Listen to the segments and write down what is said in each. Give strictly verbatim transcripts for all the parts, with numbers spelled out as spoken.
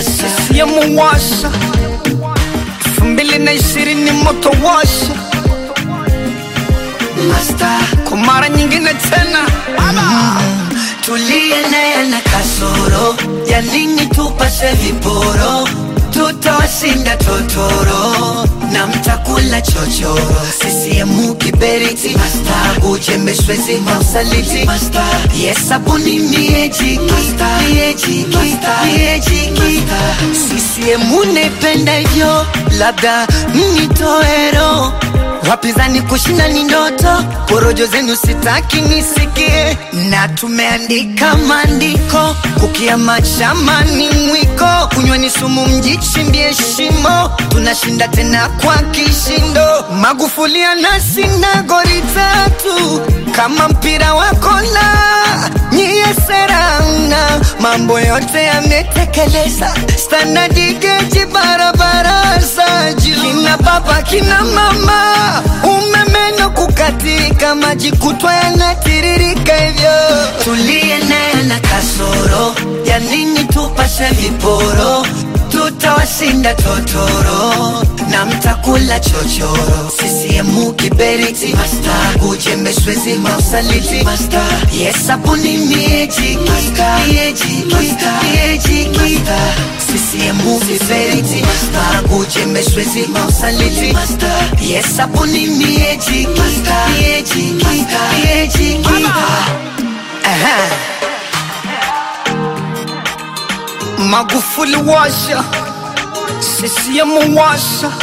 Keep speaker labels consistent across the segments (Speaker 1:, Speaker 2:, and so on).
Speaker 1: sisi ya muwasha elfu mbili na ishirini moto washa Master kwa mara nyingine tena
Speaker 2: mm, tulie naye na kasoro ya nini tupase viporo tutawashinda totoro na mtakula chochoro sisi ya mukiberiti Master ujembe swezi mausaliti Master yes abuni miejiki miejiki miejiki sisi ya mune penda hivyo labda mnitoero wapinzani kushinda ni ndoto porojo zenu sitaki nisikie na tumeandika maandiko kukia machamani mwiko kunywa ni sumu mjichimbie shimo tunashinda tena kwa kishindo Magufuli anasi na goli tatu kama mpira wa kola nyie serana mambo yote yametekeleza standard geji barabara saji kina baba kina mama umemeno kukatika maji kutwa yanatiririka hivyo tulie naye na kasoro ya nini tupashe viporo tutawashinda totoro na mtakula chochoro sisi ya mukiberiti Master ujembe swezi mausaliti Master yes abuni miejiki miejiki miejiki sisi ya mukiberiti Master ujembe swezi mausaliti Master yes abuni miejiki miejiki miejiki aha
Speaker 1: Magufuli washa sisi ya muwasha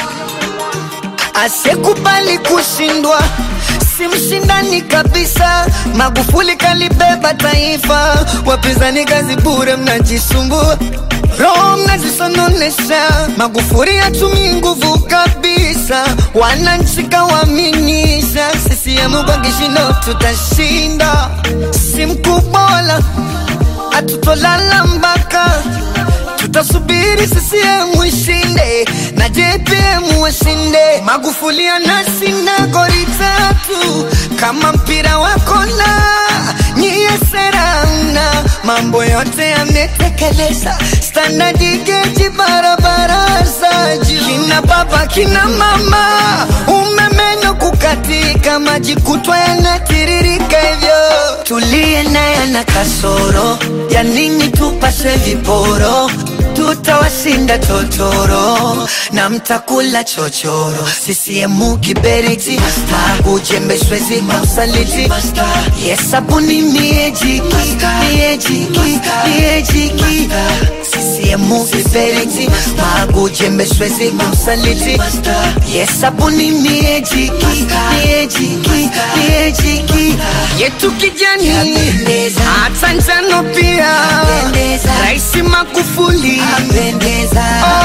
Speaker 2: asekubali kushindwa si mshindani kabisa Magufuli kalibeba taifa wapinzani kazi bure mnajisumbua roho mnajisononesha Magufuli hatumi nguvu kabisa wananchi kawaminisha sisi ya mubakishindo tutashinda si mkubola atutolala mbaka tutasubiri sisi ya mwishinde na J P M washinde Magufuli anasi na goli tatu kama mpira wa kola nyie serana mambo yote yametekeleza standard geji barabara saji kina baba kina mama umemeno kukatika maji kutwa yanatiririka hivyo tulie naye na kasoro ya nini tupase viporo tutawashinda totoro na mtakula chochoro sisi ya mukiberiti Master ujembe swezi mausaliti Master yes abuni miejiki miejiki miejiki sisi ya mukiberiti Master ujembe swezi mausaliti Master yes abuni miejiki miejiki miejiki
Speaker 1: yetu kijani hata njano pia Raisi Magufuli
Speaker 2: apendeza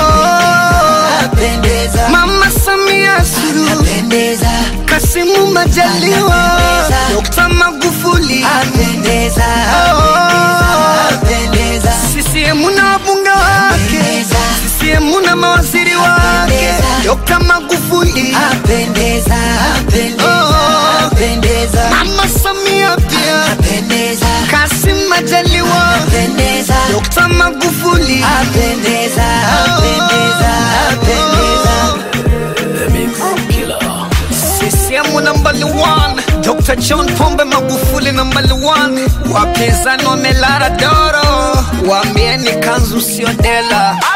Speaker 1: oh,
Speaker 2: apendeza
Speaker 1: Mama Samia Suluhu
Speaker 2: apendeza
Speaker 1: Kasimu Majaliwa Dokta Magufuli
Speaker 2: apendeza
Speaker 1: oh,
Speaker 2: apendeza
Speaker 1: sisi ya muna wabunga wake sisi ya muna mawaziri wake Dokta Magufuli
Speaker 2: apendeza apendeza
Speaker 1: oh,
Speaker 2: apendeza
Speaker 1: Mama Samia pia
Speaker 2: apendeza
Speaker 1: Kasimu Majaliwa
Speaker 2: apendeza
Speaker 1: Dokta Magufuli
Speaker 2: apendeza apendeza apendeza
Speaker 1: sisi ya muna mbali one Doctor John Pombe Magufuli number one wapinzani wamelara doro waambieni kanzu sio dela